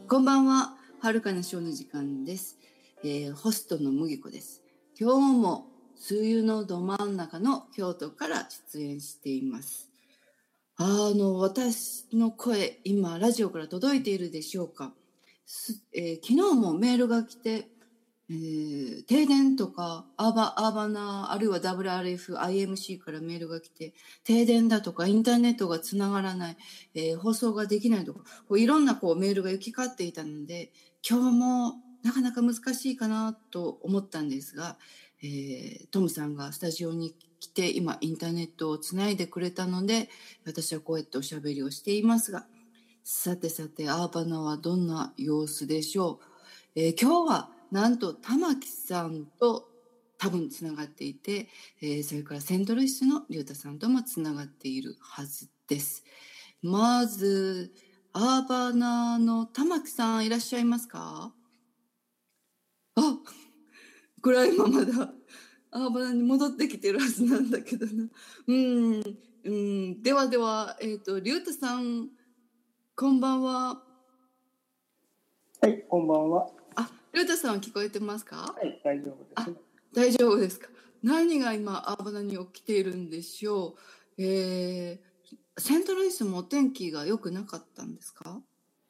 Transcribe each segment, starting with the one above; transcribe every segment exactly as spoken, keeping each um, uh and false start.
こんばんは。はるかなショーの時間です。えー、ホストの麦子です。今日も梅雨のど真ん中の京都から出演しています。あの、私の声、今、ラジオから届いているでしょうか。えー、昨日もメールが来て、えー、停電とかアーバ、アーバナ、あるいは ダブリューアールエフ、アイエムシー からメールが来て、停電だとかインターネットがつながらない、えー、放送ができないとか、こういろんなこうメールが行き交っていたので、今日もなかなか難しいかなと思ったんですが、えー、トムさんがスタジオに来て、今インターネットをつないでくれたので、私はこうやっておしゃべりをしていますが、さてさて、アーバナはどんな様子でしょう。えー、今日はなんと玉木さんと多分つながっていて、えー、それからセントルイスのリュウタさんともつながっているはずです。まずアーバナの玉木さんいらっしゃいますか？あ、これは今まだアーバナに戻ってきてるはずなんだけどな。うん、うん、ではでは、えっとリュウタさん、こんばんは。 はい、こんばんは。 あ、リュウタさんは聞こえてますか？ はい、大丈夫です。 あ、大丈夫ですか。何が今アーバナに起きているんでしょう。えー、セントルイスもお天気が良くなかったんですか？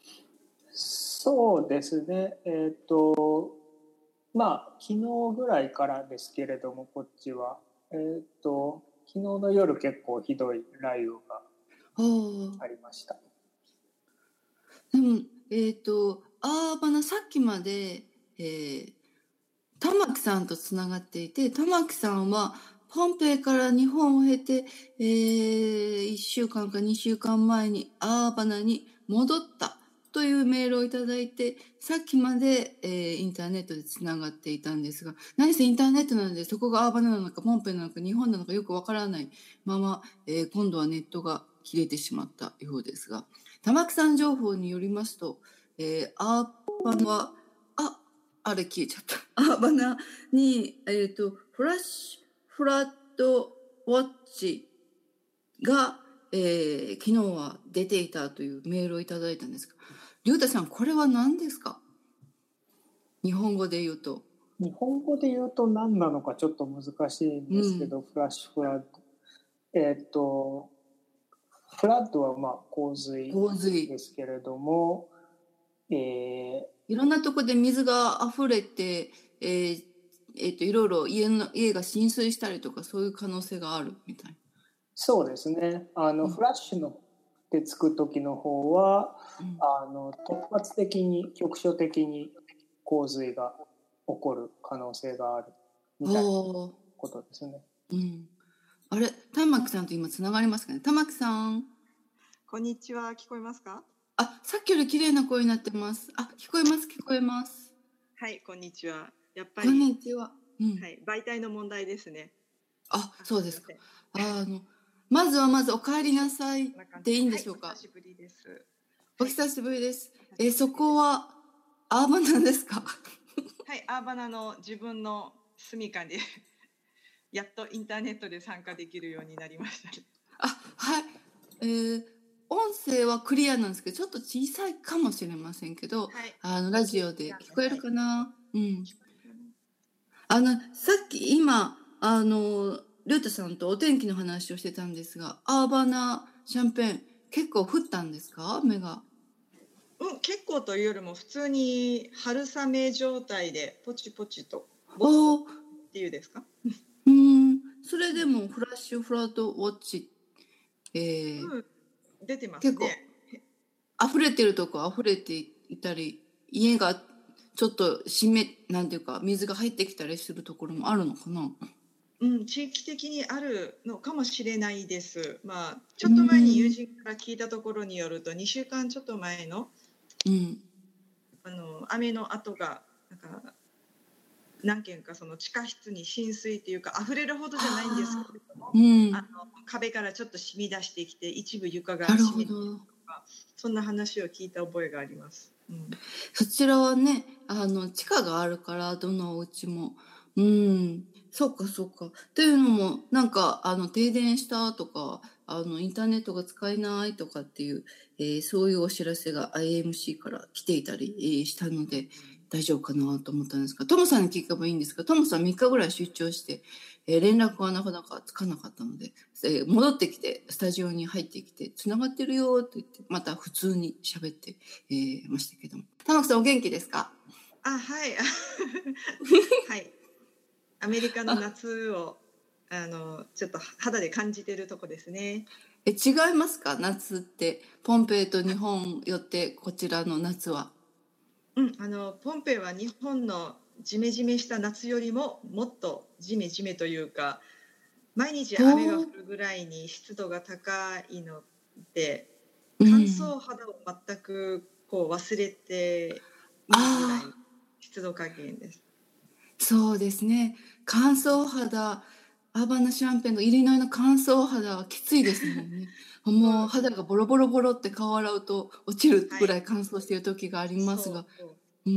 そうですね。えっと、まあ、昨日ぐらいからですけれども、こっちは。えっと、昨日の夜結構ひどい雷雨がありました。 でも、えっと、アーバナさっきまで、えー、玉木さんとつながっていて、玉木さんはポンペイから日本を経て、えー、いっしゅうかんかにしゅうかんまえにアーバナに戻ったというメールをいただいて、さっきまで、えー、インターネットでつながっていたんですが、何せインターネットなので、そこがアーバナなのかポンペイなのか日本なのかよくわからないまま、えー、今度はネットが切れてしまったようですが、玉木さん情報によりますと、えー、アーバナは、あ、あれ消えちゃった。アーバナに、えっと、フラッシュフラットウォッチが、えー、昨日は出ていたというメールをいただいたんですが、リュウタさん、これは何ですか？日本語で言うと。 日本語で言うと何なのかちょっと難しいんですけど、うん、フラッシュフラッド。えっと、フラッドはまあ洪水ですけれども、えー、 いろんなところで水が溢れて、えーえー、といろいろ家の家が浸水したりとかそういう可能性があるみたいな。 そうですね。あの、うん、フラッシュのってつく時の方は、うん、あの突発的に局所的に洪水が起こる可能性があるみたいなことですね。 うん、あれ、玉木さんと今つながりますかね。玉木さん。 こんにちは、聞こえますか？ あ、さっきより綺麗な声になってます。あ、聞こえます、聞こえます。 はい、こんにちは。やっぱり。 こんにちは。 うん、はい、媒体の問題ですね。 あ、そうですか。あの、まずはまずお帰りなさいでいいんでしょうか。 はい、お久しぶりです。 お久しぶりです。はい、え、そこはアーバナですか？ はい、アーバナの自分の住処にやっとインターネットで参加できるようになりました。 あ、はい。えー音声はクリアなんですけど、ちょっと小さいかもしれませんけど、はい、あのラジオで聞こえるかな、はい、うん。あの、さっき今、あの、リュウタさんとお天気の話をしてたんですが、アーバナシャンペーン、結構降ったんですか？雨が。 うん、結構というよりも普通に春雨状態でポチポチとボツボツっていうですか？ うん、それでもフラッシュフラットウォッチ、えーうん、出てますね。結構溢れてるとこ溢れていたり、家がちょっと湿めなんていうか水が入ってきたりするところもあるのかな？ うん、地域的にあるのかもしれないです。まあちょっと前に友人から聞いたところによると、にしゅうかんちょっと前の、 うん、 あの雨の跡がなんか何軒かその地下室に浸水っていうか溢れるほどじゃないんですけれども、うん、あの壁からちょっと染み出してきて一部床が染みてるとか、そんな話を聞いた覚えがあります。うん、 そちらはね、あの地下があるからどのお家も、うん、そうかそうか。っていうのもなんかあの停電したとかあのインターネットが使えないとかっていう、えー、そういうお知らせが アイエムシー から来ていたり、えー、したので大丈夫かなと思ったんですが、トモさんに聞けばいいんですか？トモさんみっかぐらい出張して、えー、連絡がなかなかつかなかったので、えー、戻ってきてスタジオに入ってきてつながってるよって言ってまた普通に喋って、えー、ましたけども、玉木さんお元気ですか？ あ、はいはい、アメリカの夏をあのちょっと肌で感じてるとこですね。 え、違いますか？夏ってポンペイと日本よってこちらの夏は。 うん、あのポンペイは日本のジメジメした夏よりももっとジメジメというか、毎日雨が降るぐらいに湿度が高いので、乾燥肌を全くこう忘れていいぐらいの湿度加減です。 そうですね。乾燥肌、アーバナシャンペーンのイリノイの乾燥肌はきついですもんね。もう肌がボロボロボロって顔洗うと落ちるぐらい乾燥している時がありますが、 そうそううん。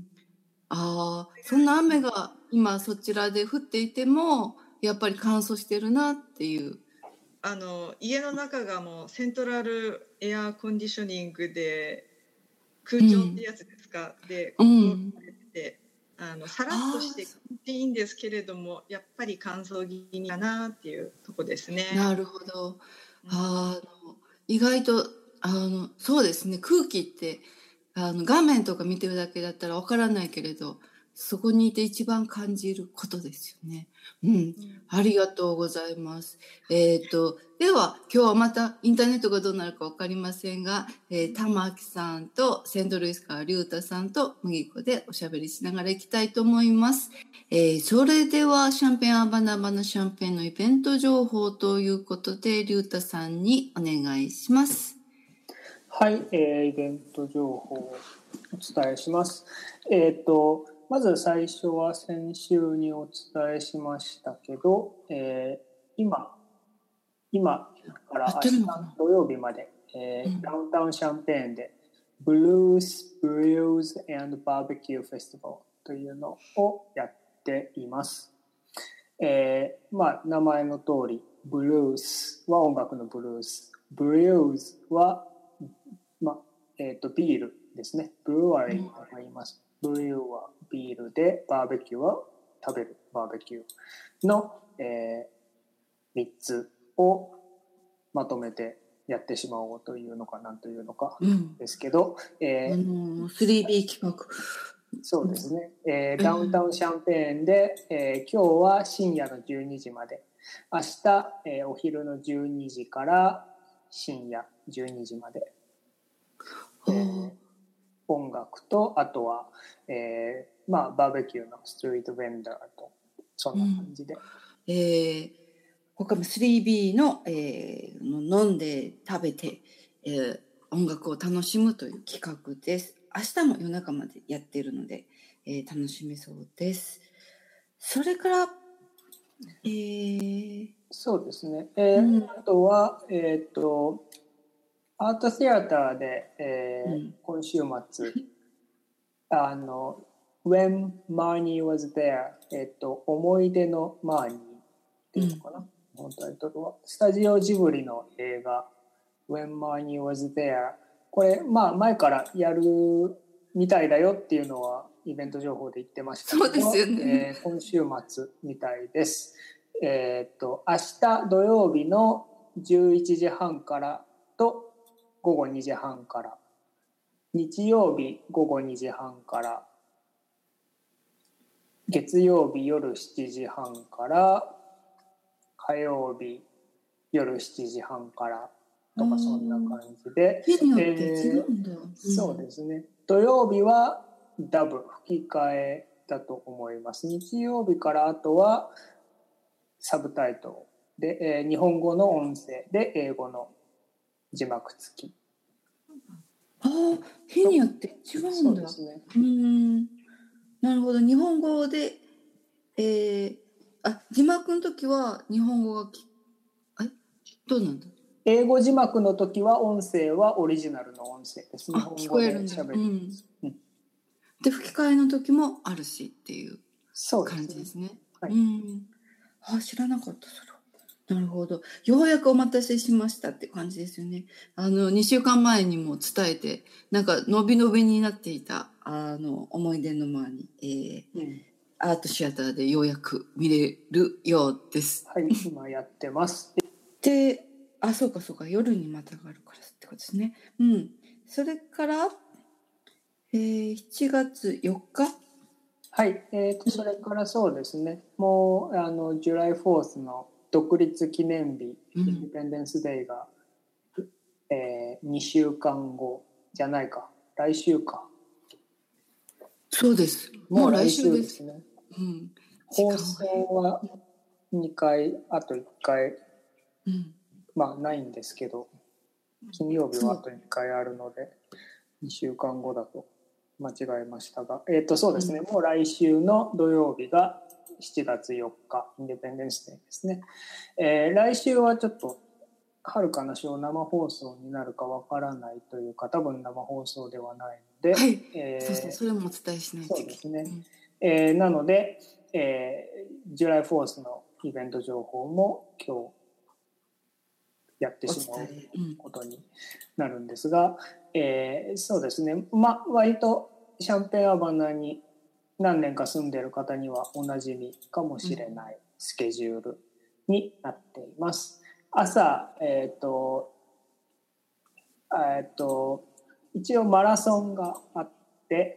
ああ、そんな雨が今そちらで降っていても、やっぱり乾燥してるなっていう。 あの家の中がもうセントラルエアコンディショニングで空調ってやつですか、うん、で、うん、あのさらっとしていいんですけれども、やっぱり乾燥気味かなっていうとこですね。 なるほど。あの意外とあのそうですね、空気ってあの画面とか見てるだけだったらわからないけれど、そこにいて一番感じることですよね。うん、うん、ありがとうございます。えっと、では今日はまたインターネットがどうなるかわかりませんが、えー、玉木さんとセントルイスから龍太さんと麦子でおしゃべりしながらいきたいと思います。えー、それではシャンペンアバナバナシャンペンのイベント情報ということで龍太さんにお願いします。 はい、えー、イベント情報をお伝えします。えっと、まず最初は先週にお伝えしましたけど、えー、今、今から明日土曜日まで、えー、ダウンタウンシャンペーンで、ブルース・ブリューズ・アンド・バーベキュー・フェスティバルというのをやっています。えー、まあ、名前の通り、ブルースは音楽のブルース、ブリューズはまあえー、とビールですね。ブルワリーと言います。ブリューはビールで、バーベキューは食べるバーベキューの、えー、みっつをまとめてやってしまおうというのかなんというのかですけど、 うんえーあのー、スリービー 企画。 そうですね、えー、ダウンタウンシャンペーンで、えー、今日は深夜のじゅうにじまで、明日、えー、お昼のじゅうにじから深夜じゅうにじまで、えー、音楽とあとは、えーまあ、バーベキューのストリートベンダーとそんな感じで、うんえー、他も スリービー の、えー、飲んで食べて、えー、音楽を楽しむという企画です。明日も夜中までやっているので、えー、楽しめそうです。それから、えー、 そうですね、えーうん、あとは、えー、とアートシアターで、えーうん、今週末あの When Marnie was there、えー、と思い出のマーニーっていうのかな、うん、本タイトルはスタジオジブリの映画 When Marnie was there、 これ、まあ、前からやるみたいだよっていうのはイベント情報で言ってましたけど、 そうですよね、 えー、今週末みたいです。えー、と明日土曜日のじゅういちじはんからとごごにじはんから、日曜日ごごにじはんから、月曜日夜しちじはんから、火曜日夜しちじはんからとか、そんな感じで、 日によって違うんだ、 えーうん、そうですね。土曜日はダブ吹き替えだと思います。日曜日からあとはサブタイトルで、えー、日本語の音声で英語の字幕付き。 ああ、日によって違うんだ。 そうですね。 うーん、なるほど。日本語で、えー、あ、字幕の時は日本語がき、あ、どうなんだ。 英語字幕の時は音声はオリジナルの音声です。日本語で喋る。うんうん、で吹き替えの時もあるしっていう感じですね。 はい、 うん、あ、知らなかったそれ。 なるほど。ようやくお待たせしましたって感じですよね。あの、にしゅうかんまえにも伝えて、なんか、のびのびになっていた、あの、思い出の間に、えーうん、アートシアターでようやく見れるようです。 はい、今やってます。 で、あ、そうかそうか、夜にまたがるからってことですね。うん。それから、えー、しちがつよっか。 はい、えーと、それからそうですね、もう、あの、ジュライフォースの独立記念日、うん、インディペンデンスデイが、えー、にしゅうかんごじゃないか、来週か。 そうです。もう来週ですね。うん、 放送はにかい、あといっかい、うん、まあないんですけど、金曜日はあといっかいあるので、にしゅうかんごだと間違えましたが、えっとそうですね、うん、もう来週の土曜日がしちがつよっか、インディペンデンスデーですね。えー、来週はちょっと、遥かな賞生放送になるかわからないというか、多分生放送ではないので、 はい、えー、そうそう、それもお伝えしないといけない。 そうですね。うん、えー、なので、えー、ジュライフォースのイベント情報も今日やってしまうことになるんですが、うん、えー、そうですね、まあ割とシャンペーンアバナに何年か住んでいる方にはおなじみかもしれないスケジュールになっています。朝、えっと、えっと、一応マラソンがあって、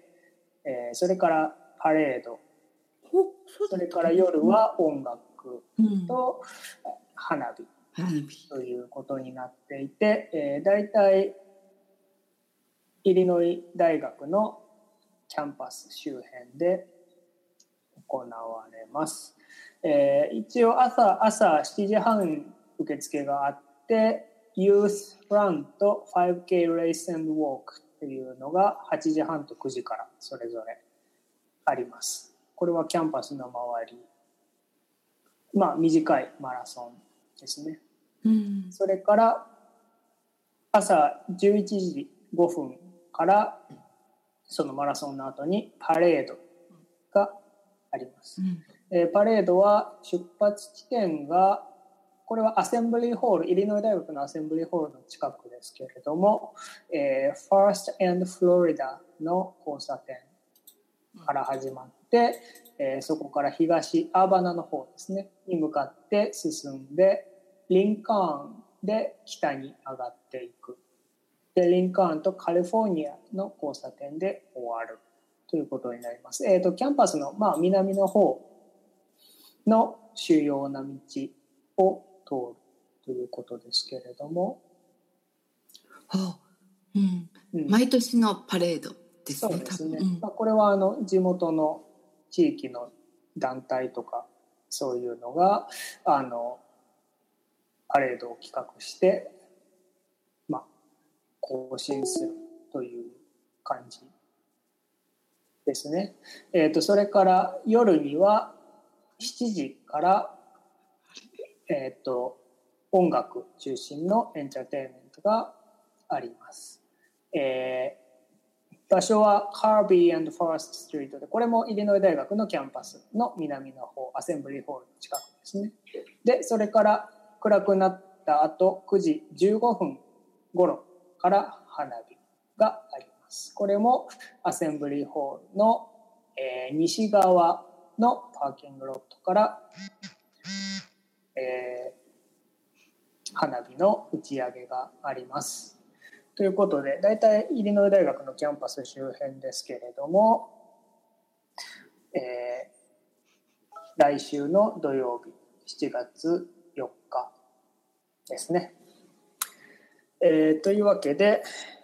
えー、それからパレード、それから夜は音楽と花火ということになっていて、えー、大体イリノイ大学のキャンパス周辺で行われます。えー、一応朝、朝しちじはん受付があって、Youth Run と ファイブケー Race and Walk っていうのがはちじはんとくじからそれぞれあります。これはキャンパスの周り、まあ短いマラソンですね。うん、それから朝じゅういちじごふんからそのマラソンの後にパレードがあります。うんえー、パレードは出発地点がこれはアセンブリーホール、イリノイ大学のアセンブリーホールの近くですけれども、えー、ファースト&フロリダの交差点から始まって、えー、そこから東アーバナの方ですねに向かって進んでリンカーンで北に上がっていく。でリンカーンとカリフォルニアの交差点で終わるということになります。えーと、キャンパスの、まあ、南の方の主要な道を通るということですけれども、 はあうんうん、毎年のパレードですね。 そうですね。うんまあ、これはあの地元の地域の団体とかそういうのがあのパレードを企画して、まあ、行進するという感じですね。えーと、それから夜にはしちじから、えーと、音楽中心のエンターテインメントがあります。えー、場所はカービー&フォレストストリートで、これもイリノイ大学のキャンパスの南の方、アセンブリーホールの近くですね。で、それから暗くなった後くじじゅうごふん頃から花火があります。これもアセンブリーホールの、えー、西側のパーキングロットから、えー、花火の打ち上げがあります。ということで、だいたいイリノイ大学のキャンパス周辺ですけれども、えー、来週の土曜日しちがつよっかですね。えー、というわけで、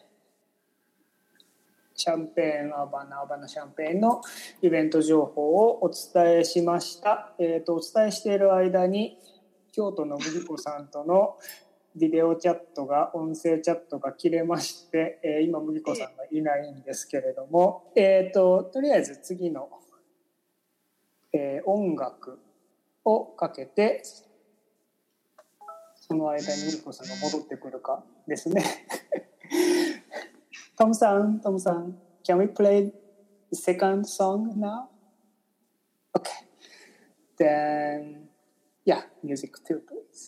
シャンペーンアーバナアーバナシャンペーンのイベント情報をお伝えしました。えーと、お伝えしている間に京都の麦子さんとのビデオチャットが音声チャットが切れまして、えー、今麦子さんがいないんですけれども、えーと、とりあえず次の、えー、音楽をかけてその間に麦子さんが戻ってくるかですね。トムさん、トムさん、can we play the second song now? Okay. Then Yeah, music too, please.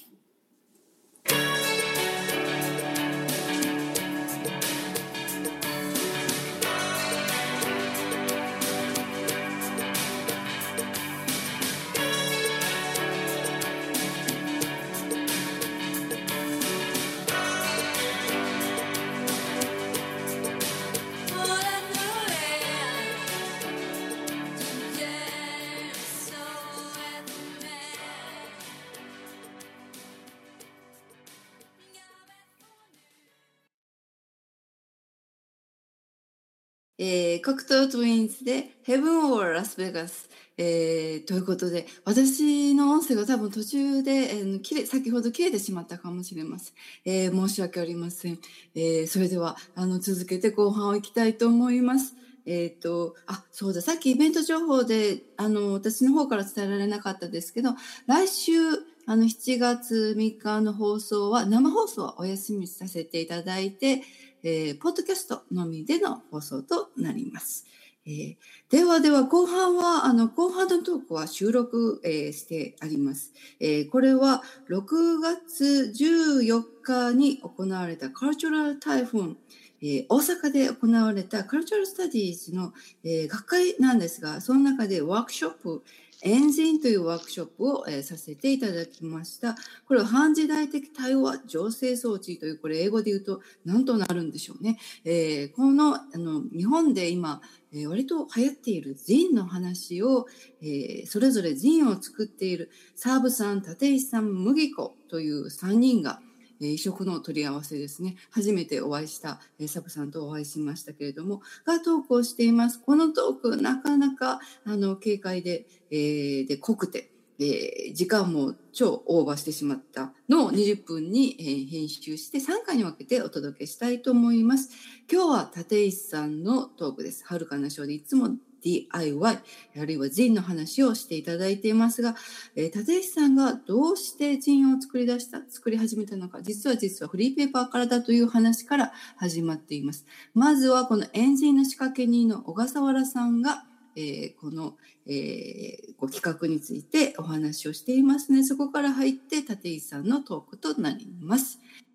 えー、コクトートウィンズで Heaven or Las Vegas、えー、ということで、私の音声が多分途中で、えー、切れ先ほど切れてしまったかもしれません。えー、申し訳ありません。えー、それではあの続けて後半を行きたいと思います。えっと、あ、そうだ、さっきイベント情報で、あの、私の方から伝えられなかったですけど、来週、あの、しちがつみっかの放送は、生放送はお休みさせていただいて、えー、ポッドキャストのみでの放送となります。えー、ではでは後半は、あの、後半のトークは収録、えー、してあります。えー、これはろくがつじゅうよっかに行われたカルチャルタイフォン、えー、大阪で行われたカルチャルスタディーズの、えー、学会なんですが、その中でワークショップ、エンジンというワークショップを、えー、させていただきました。これは半時代的対話醸成装置という、これ英語で言うと何となるんでしょうね。えー、この、あの、日本で今、えー、割と流行っているジンの話を、えー、それぞれジンを作っているサーブさん、立石さん、麦子というさんにんが、異色の取り合わせですね。初めてお会いした、えー、サブさんとお会いしましたけれども、がトークをしています。このトーク、なかなか、あの、軽快で、えー、で、濃くて、えー、時間も超オーバーしてしまったのをにじゅっぷんに、えー、編集してさんかいに分けてお届けしたいと思います。今日は立石さんのトークです。はるかなショーでいつも ディーアイワイ、あるいはジンの話をしていただいていますが、えー、立石さんがどうしてジンを作り出した、作り始めたのか、実は実はフリーペーパーからだという話から始まっています。まずはこのエンジンの仕掛け人の小笠原さんが、えー、この、えー、ご企画についてお話をしていますね。そこから入って立石さんのトークとなります。